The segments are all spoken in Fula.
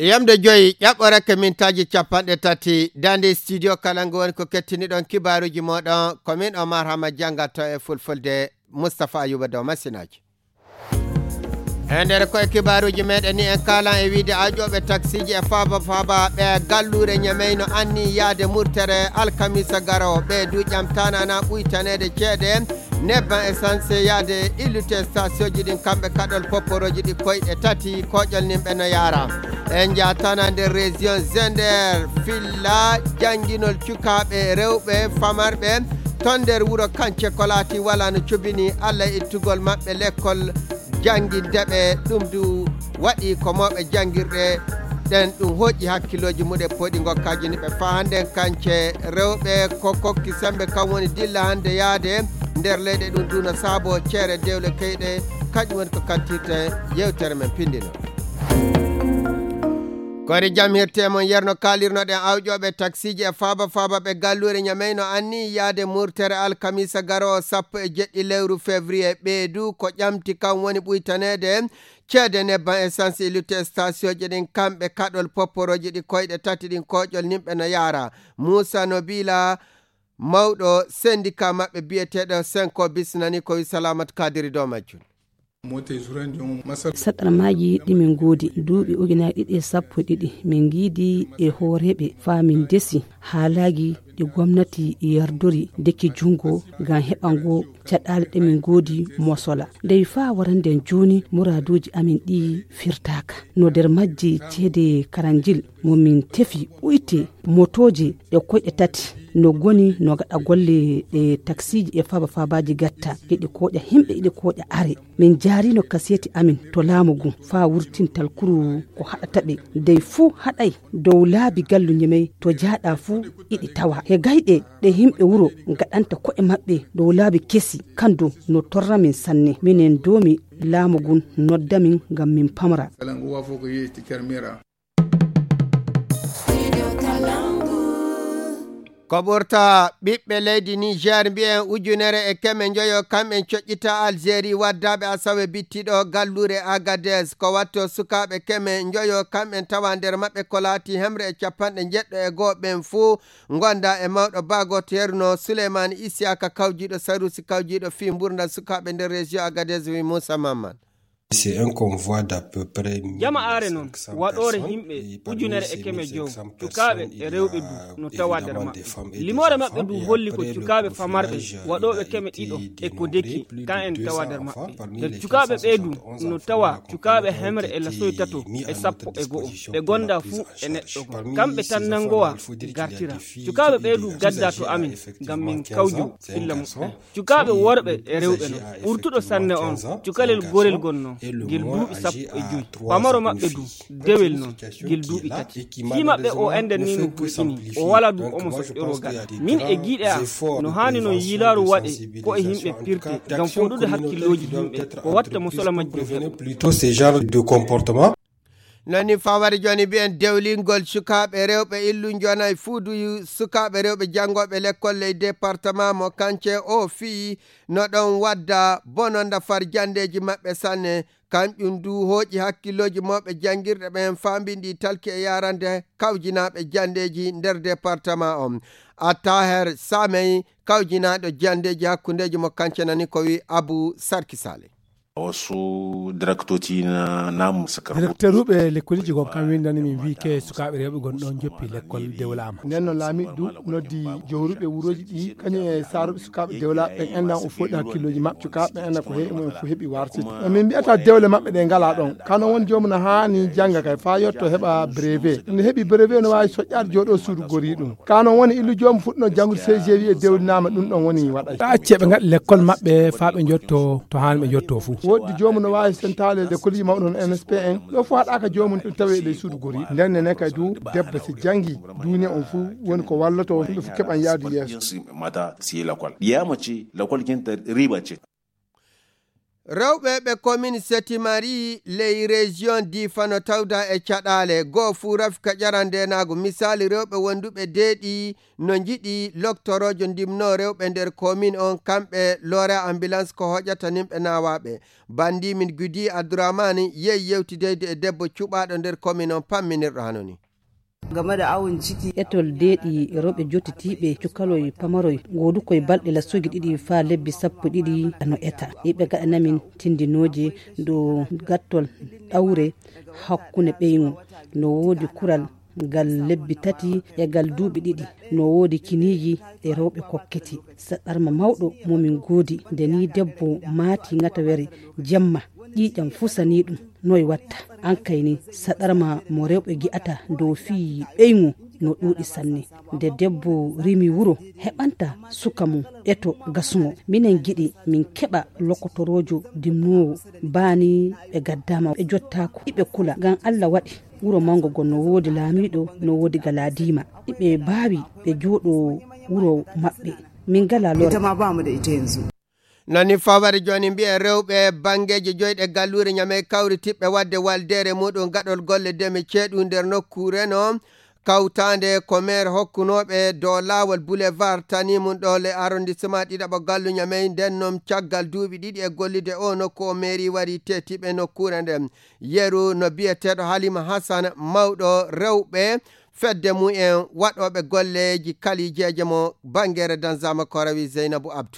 yamde joyi ƴaɓɓorake mintaji capanɗe tati dande studio kalango woni ko kettiniɗon kibaruji moɗon komin Omar Hama jangato e fulfulde Moustapha Ayuba dow masinaji e nder koye kibaruji meɗen ni en kalan e wiide aƴoɓe taxiji e faaba ɓe gallure ñameyno anni yaade murtere alkamisa garowo ɓe duƴam tanana ɓuytanede ceede nebban essence yaade illute station ji ɗin kamɓe kaɗol popporoji ɗi koyɗe tati koƴol nimɓe no yaara en jatana nder région Zender filla jangguinol cukaɓe rewɓe famarɓe ton nder wuuro Kance ko laati wala no cubini Allah ittugol mabɓe l'école jangguindeɓe ɗum du waɗi ko mawɓe jangguirɗe ɗen ɗum hoƴƴi hakkiloji muɗe poɗi gokkaji ni ɓe fa hande Kance rewɓe ko kokki sembe kam woni dilla hande yaade nder leyɗe ɗum duna saabo ceere dewle keyɗe kañum woni ko kantirte yewtere men pindino kori jam hirtemo yerno kalirnoɗen awƴoɓe taxiji e faaba ɓe gallure ñameyno anni yaade murtere alkamisa garo 17 lewru février ɓeedu ko ƴamti kam woni ɓuytanede ceede nebban essence illute station ji ɗin kamɓe kaɗol popporoji ɗi koyɗe tati ɗin koƴol nimɓe no yaara Moussa Nobila mawɗo syndicat maɓɓe biyeteɗo Senko bisnani ko wi Salamat Kadiri dow majjum saɗarmaji ɗi min goodi duuɓi ujunaaje ɗiɗi e sappo ɗiɗi min giidi e hooreɓe fa min desi haalaji ɗi gomnati yardori dekki jungo ngam heɓango caɗale ɗe min goodi mosola nde fa waranden joni muraduji amin ɗi firtaka no nder majji ceede karanjil momin tefi ɓuyte motoji e koyɗe tati no goni no gaɗa golle ɗe taxiji e faabaji gatta heɗi koƴa himɓe iɗi koƴa are min jaarino kaseti amin to laamugu fa wurtin talkuru ko haɗata ɓe dey fuu haɗay dow laabi gallu ñemey to jaaɗa fuu iɗi tawa he gayɗe ɗe himɓe wuro gaɗanta ko'e maɓɓe dow laabi kesi kandu no torra min sanne minen domi laamugun noddamin ngam min pamra ko ɓurta ɓiɓɓe leydi Niger mbiyen ujunere e keme joyo kamɓe coƴƴita Algérie waddaɓe asawe bittiɗo gallure Agadez ko watto sukaɓe keme joyo kamɓe tawa nder maɓɓe ko laati hemre e capanɗe jeɗɗo e goɓen fuu gonda e mawɗo bagoto herno Souleymane Isiaka kawjiɗo Sarusi kawjiɗo fi mburda sukaɓe nder région Agadez wi Moussa Mamman C'est un convoi d'à peu près jama'are non waɗore himɓe ujunere e keme jow cukaɓe e rewɓe du no tawa nder maɓɓe limore maɓɓe du holli ko cukaɓe famarɓe waɗoɓe keme ɗiɗo e ko deki kan en tawa nder maɓɓe nder cukaɓe ɓeydu no tawa cukaɓe hemre e lasoy tato e sappo e go'o ɓe gonda fuu e neɗɗo kamɓe tan nangowa gartira cukaɓe ɓeydu gadda to amin ngam min kawju illa muɓɓe cukaɓe worɓe e rewɓe no ɓurtuɗo sanne on cukalel gorel gonno gil duuɓi sappo e joyi pamaro maɓɓe du dewel noon gil duuɓi tati fi maɓɓe o enden ni no hulɗini o wala du omo soƴƴoro gaɗa min e giiɗe a no hani no yiilaaru waɗe ko e yimɓe pirte ngam foɗude hakkilloji yimɓe ko watta mo sola majjum nani fawari joni mbiyen dewlingol sukaɓe rewɓe illu jonayi fuudu sukaɓe rewɓe jangoɓe l'école ley département mo Kance o fii no ɗon wadda bononda far jandeji maɓɓe sanne kamɓum du hooƴi hakkilloji mawɓe janguirɗe ɓen fambindi talki e yarande kawjinaɓe jandeji nder département o Attaher Samey kawjinaɗo jandeji hakkundeji mo Kance nani ko wi Abou Sarki Sale wasu directoci na namu suka directeur ɓe lekkoliji gon kam windani min wi ke sukaɓe rewɓe gonɗon joppi l'école dewlama nden noon laamiɗo noddi jowruɓe wuroji ɗi kañum e saruɓe sukaɓe dewla ɓen endan o foɗi hakkiloji mabɓe cukaɓe enda ko heeɓi mumen fo heeɓi wartide min mbiyata dewle mabɓe ɗe ngala ɗon kano woni jomum no hani jangga kay fa yetto heeɓa brevet nde heeɓi brevet no wawi soƴƴade jooɗo suudu gori ɗum kano woni illu jomum fuɗɗino janggude CGV e dewlinama ɗum ɗon woni waɗay acce ɓe gaɗa l'école mabɓe fa ɓe jotto to hani ɓe jotto fou woddi jomum no wawi sentale de koliji mawɗo no NSP en ɗo fo haɗaka jomum tawe ley suudu gori nden nene kay du debbo si janggi duniya on fuu woni ko walloto yimɓe fo keɓan yaadu yeeso mata si lakol yamace lakol kenta riba ce rewɓe ɓe commune Setimari ley région Difano tawda e caɗale goo fu rafika ƴarandenago misali rewɓe wonduɓe deeɗi no jiɗi loctorojo ndimno rewɓe nder commune on kamɓe loore ambulance ko hoƴata nimɓe nawaɓe bandi min Gudi Abdourahmane yeyi yewtideyde e debbo cuɓaɗo nder commune on pamminirɗo hanoni game da awon ciki etol deeɗi rewɓe jottitiɓe cukaloy pamaroy godu koye balɗe lassoji ɗiɗi fa lebbi sappo ɗiɗi no eta yiɓe gaɗanamin tindinoje do gattol ɗawre hakkunde ɓeygu no woodi kural gal lebbi tati e gal duuɓi ɗiɗi no woodi kiniji e rewɓe kokketi saɗɗarma mawɗo momin goodi nde ni debbo maati ngatawere jemma ƴiƴam fusani ɗum noy watta an kayni saɗarma mo rewɓe gi'ata dow fii ɓeygu no ɗuuɗi sanne nde debbo rimi wuro heɓanta suka mum eto gasugo minen giɗi min keɓa lokotorojo dimnowo baani ɓe gaddama ɓe jottako iɓe kula ngam Allah waɗi wuro mango gon no woodi laamiɗo no woodi galadima iɓe baawi ɓe jooɗo wuro maɓɓe min gala lore ma bamu da ita yanzu nani fawari joni mbiye rewɓe bangeje joyɗe gallure ñame kawri tiɓɓe wadde waldere muɗum gaɗol golle deme ceeɗu nder nokkure no kawtande ko maire hokkunoɓe dow lawol boulevard tani mum ɗo le arrondissement ɗiɗaɓo gallu ñamey nden noon caggal duuɓi ɗiɗi e gollide o nokku o mairie wari tetiɓe nokkure nden yeru no biyeteɗo Halima Hassan mawɗo rewɓe fedde mumen waɗoɓe golleji kalijeje mo bangere dansama korawi Zeynabou Abdou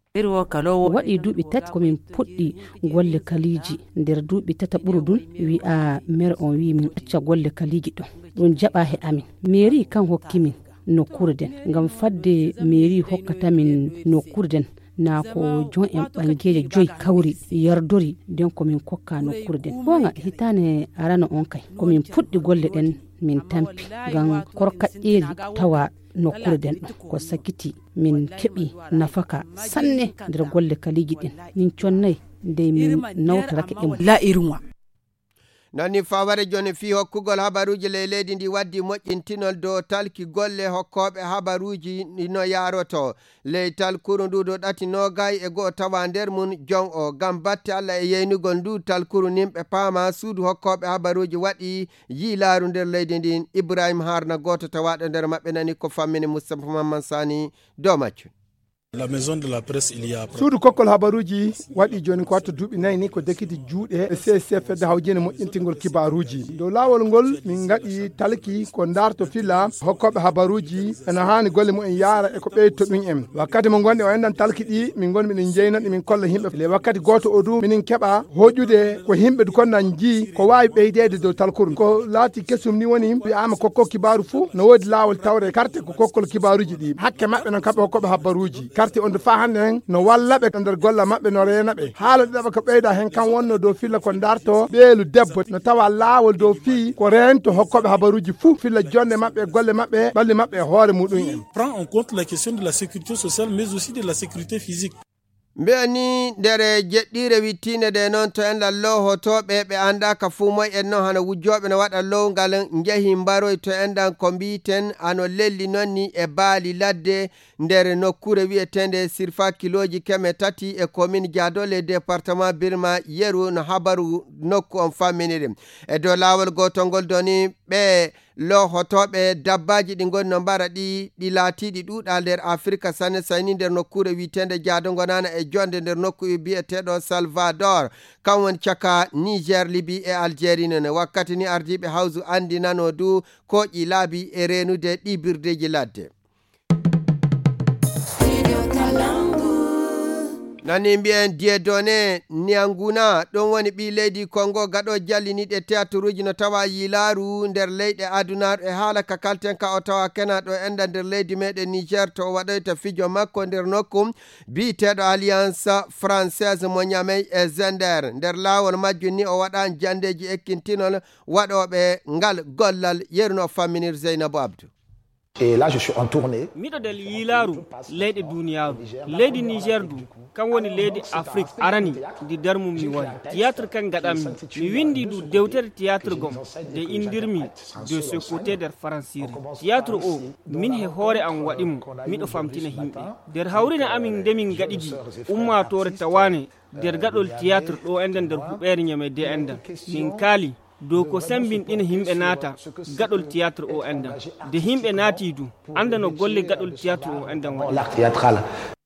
waɗi duuɓi tati komin puɗɗi golle kaliji nder duuɓi tata ɓurudun wi'a maire on wi min acca golle kaliji ɗon ɗum jaɓa he amin mairie kan hokkimin nokkure den ngam fadde mairie hokkatamin nokkure den na ko jon en ɓangeje joyi kawri yardori nden komin kokka nokkure den bonga hitane arano on kay komin puɗɗi golle ɗen min tampi ngam korkaƴƴeeri tawa nokkure den ko sakiti min keɓi nafaka sanne nder golle kaliji ɗin min connay nde min nawtarake e la irwa nani faware joni fi hokkugol habaruji ley leydi ndi waddi moƴƴintinol dow talki golle hokkoɓe habaruji no yaroto ley talkuru ndu do ɗati nogay e goho tawa nder mum jon o gam batte Allah e yeynugol ndu talkuru nimɓe paama suudu hokkoɓe habaruji waɗi yilaru nder leydi ndin Ibrahima Harna goto tawaɗo nder maɓɓe nani ko fammini Moustapha Mamman Sani dow maccu La maison de la presse il y a suudu kokkol habaruji waɗi joni ko watta duuɓi nayyi ni ko dekiti juuɗe e CSC fedde hawjene moƴƴintingol kibaruji dow lawol ngol min gaɗi talki ko darto fila hokkoɓe habaruji ene hani golle mumen yaara e ko ɓeyto ɗum en wakkati mo gonɗe o endan talki ɗi min gon miɗen jeynaɗi min kolla yimɓe le wakkati goto o du minin keɓa hoƴude ko yimɓe konnan ji ko wawi ɓeydede dow talkuru ko laati kesum ni woni wiyama kokko kibaru fou no woodi lawol tawre carte ko kokkol kibaruji ɗi hakke mabɓe noon kamɓe hokkoɓe habaruji carte on fa hande hen no wallaɓe nder golla mabɓe no renaɓe haala ɗiɗaɓa ko ɓeyda hen kan wonno dow filla ko darto ɓeelu debbo no tawa laawol dow fi ko rento hokkoɓe habaruji fou filla jonde mabɓe golle mabɓe ɓalli mabɓe hoore muɗum en prend en compte la question de la sécurité sociale mais aussi de la sécurité physique mbiyani ndere jeɗɗire wittinde de noon to en lallow hotoɓe ɓe anda ka fuu moy en noon hano wujjoɓe no waɗa lowgal jeehi mbaroy to enɗan ko mbiten ano lelli nonni e baali ladde nder nokkure wiyetende sirfa kiloji keme tati e commune Diadole département Birma yeru no habaru nokku on famminiri e dow lawol gotol ngol doni ɓe lohotoɓe dabbaji ɗi goni no mbara ɗi laatiɗi ɗuuɗa nder Afrique sanne sayni nder nokkure witende Diadongo nana e jonde nder nokku biyeteɗo Salvador kan woni caka Niger Libye e Algérie nene wakkati ni ardiɓe hawsu andi nano du koƴi laabi e renude ɗibirdeji ladde nani mbiyen Dieudonné Nianguna ɗon woni ɓi leydi Congo gaɗo jalliniɗe théâtre uji no tawa yilaru nder leyɗe adunaru e haala ka kalten ka o tawa kena ɗo enda nder leydi meɗen Niger to waɗoyta fijo makko nder nokku biteɗo Alliance Française mo ñamey e Zender nder lawol majjum ni o waɗan jandeji ekkintinol waɗoɓe ngal gollal yeruno famminir Zeynabou Abdou Et là je suis en tournée. Miɗo del yilaru leyɗe duniyaru. Leydi Niger du kan woni leydi Afrique arani di darmum mi wari. Théâtre kan gaɗammi mi windi du dewtere théâtre gom de indirmi de ce côté der faransiri. Théâtre o min he hoore am waɗimo miɗo famtina himɓe. Der hawrina amin ndemin gaɗidi ummatore tawane der gaɗol théâtre ɗo enden der huɓere ñame de enden min kaali dow ko sembinɗina himɓe naata gaɗol théâtre o enden de himɓe naati du anda no golle gaɗol théâtre o enden waɗi.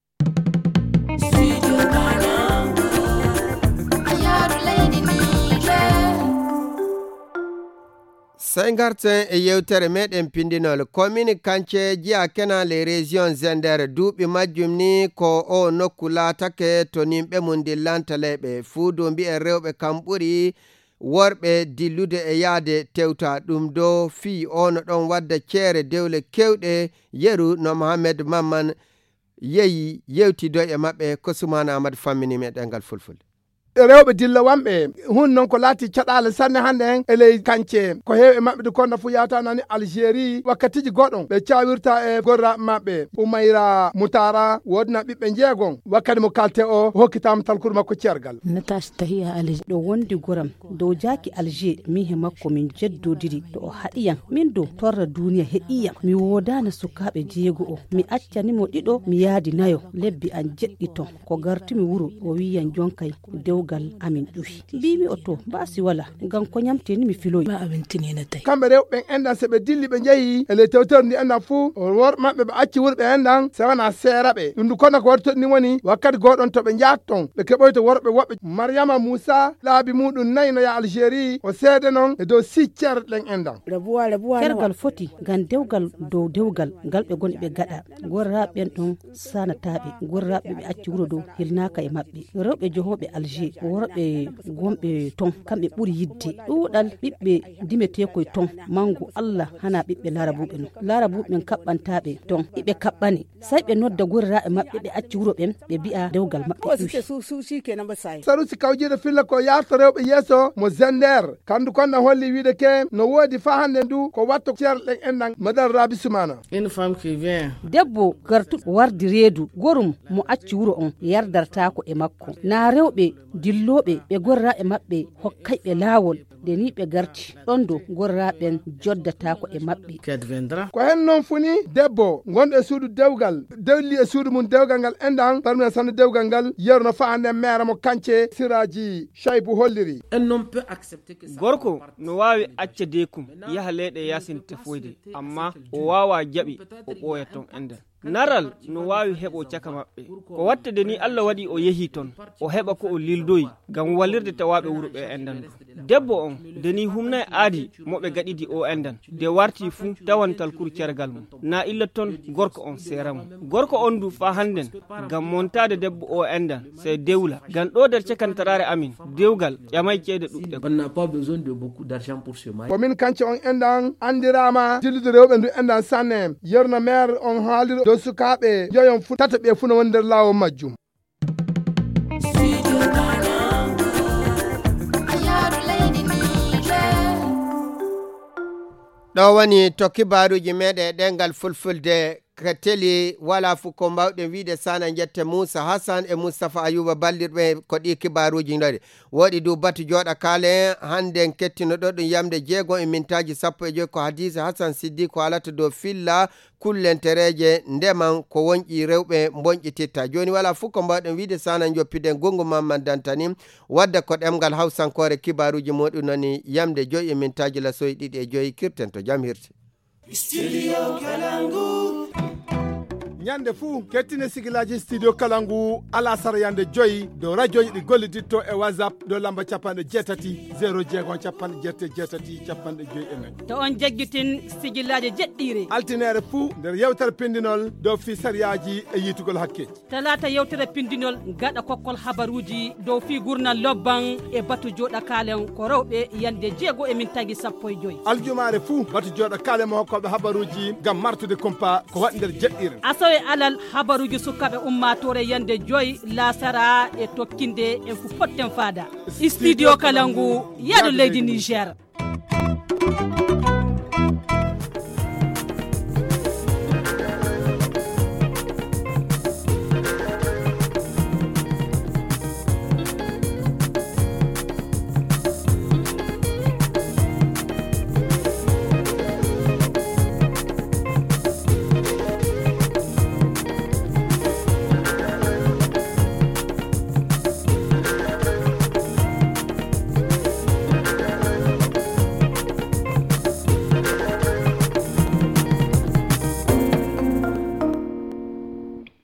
50 e yewtere meɗen pindinol commune Kance jiya kenan les régions Zender duuɓi majjum ni ko o nokku laatake to nimɓe mum dillanta leyɓe fuu dow mbi'en rewɓe kam ɓuri worɓe dillude e yaade tewta ɗum dow fii ono ɗon wadda ceere dewle kewɗe yeru no Mohamed Mamman yeyi yewtido e maɓɓe ko Soumana Amadou fammini meɗen ngal fulfulde. rewɓe dilla wamɓe hun noon ko laati caɗale sanne hannde hen e ley Kance ko heewi maɓɓe de konno fu yawta nani Algérie wakkatiji goɗɗon ɓe cawirta e gorra maɓɓe Oumayra Moutara wodna ɓiɓɓe jeegon wakkati mo kalte o hokkitama talkuɗo makko cergal Natas Tahiya Alger ɗo wondi goram dow jaaki Alger min he makko min jeddodiri to o haɗiyam min dow torra duniya heƴiyam mi wodana sukaɓe jeego o mi accanimo ɗiɗo mi yaadi nayo lebbi an jeɗɗi ton ko gartumi wuro o wiyan jonkay dewgal amin ɗuhi mbimi o to mbasi wala ngam ko ñamteni mi filoyi ba abintini na tay kamɓe rewɓe endan se ɓe dilli ɓe jeeyi e ley tewtere ndi endan fuu worɓe maɓɓe ɓe acci wurɓe endan se wona seeraɓe ɗum ndu kono ko waɗi toɗni woni wakkati goɗon to ɓe jatton ɓe keɓoyto worɓe woɓɓe Mariama Moussa laabi muɗum nayi no ya Algérie o seede noon e dow siccere ɗen endan kergal foti ngam dewgal dow dewgal ngal ɓe goni ɓe gaɗa gorraɓe ɓen ɗon sanataɓe gorraɓe ɓe acci wuro dow hilnaka e maɓɓe rewɓe johoɓe Alger worɓe gomɓe ton kamɓe ɓuri yidde ɗuuɗal ɓiɓɓe dimetekoye ton mangu Allah hana ɓiɓɓe larabuɓe no larabuɓe ɓen kaɓɓantaɓe ton ɓiɓɓe kaɓɓani say ɓe nodda gorraɓe maɓɓe ɓe acci wuro ɓen ɓe mbi'a dewgal maɓɓe sarusi kawjiɗo filla ko yarta rewɓe yeeso mo Zender kandu konɗan holli wiide ke no woodi fa hande ndu ko watta ceerle ɗen endan madame Rabi Soumana debbo gartuɗo wardi reedu gorum mo acci wuro on yardartako e makko na rewɓe dilloɓe ɓe gorraɓe maɓɓe hokkayɓe laawol de ni ɓe garti ɗon do gorraɓen joddatako e maɓɓe ko hen noon funi debbo gonɗo e suudu dewgal dewli e suudu mum dewgal ngal endan parmi sanne dewgal ngal yeruno fa hande maire mo Kance Siraji Chaibou holliri gorko no wawi acca dekum yaha leyɗe yasin tefoyde amma o wawa jaɓi o ɓooya ton endan naral no wawi heɓo caka maɓɓe ko wattede ni Allah waɗi o yehi ton o heɓa ko o lildoyi gam wallirde tawaɓe wuro ɓe endan debbo on deni humnay aadi moɓe gaɗidi o endan de warti fuu tawantal kur cergal mum na illa ton gorko on seramo gorko on du fa handen gam montade debbo o endan c'est dewla gam ɗo der cakantarare amin dewgal ƴamay ceede ɗuɗɗe komin Kance on endan andirama dillude rewɓe ndu endan sanne yerno maire on haaliro dow sukaɓe joyon fu tata ɓe fu no woni nder lawol majjum ɗo woni to kibaruji meɗe ɗengal fulfulde ka teli wala fu ko mbawɗen wiide sana jette Moussa Hassan e Moustapha Ayuba ballirɓe ko ɗi kibaruji ɗoɗe woɗi du batu joɗa kaale hande kettinoɗo ɗum yamde 6 e mintaji 15 ko Hadisa Hassan Siddi ko alata dow filla kullentereje ndeman ko wonƴi rewɓe bonƴititta joni wala fu ko mbawɗen wiide sana joppiden gongu Mamman Dantani wadda ko ɗemgal hawsankore kibaruji muɗum nani yamde 5 e mintaji lasoyi 2 e 5 kirten to jam hirti Studio Kalangu. ñande fuu kettine sigilaji studio Kalangu alasara yande 5 dow radio ji ɗi golliditto e WhatsApp dow lamba 78 06 78 54 to on jaggitin sigilaji jeɗɗiri altinere fuu nder yewtere pindinol dow fisariyaji e yitugol hakkeji talata yewtere pindinol gaɗa kokkol habaruji dow fi gurnal lobban e batu joɗa kalen ko rewɓe yande 6 e mintaji 15 aljumare fuu batu joɗa kalen mo hokkoɓe habaruji gam martude kompa ko waɗi nder jeɗɗire asowe alal habaruji sukaɓe ummatore yande 5 lasara e tokkinde en fu potten fada studio Kalangu yaɗo leydi Niger.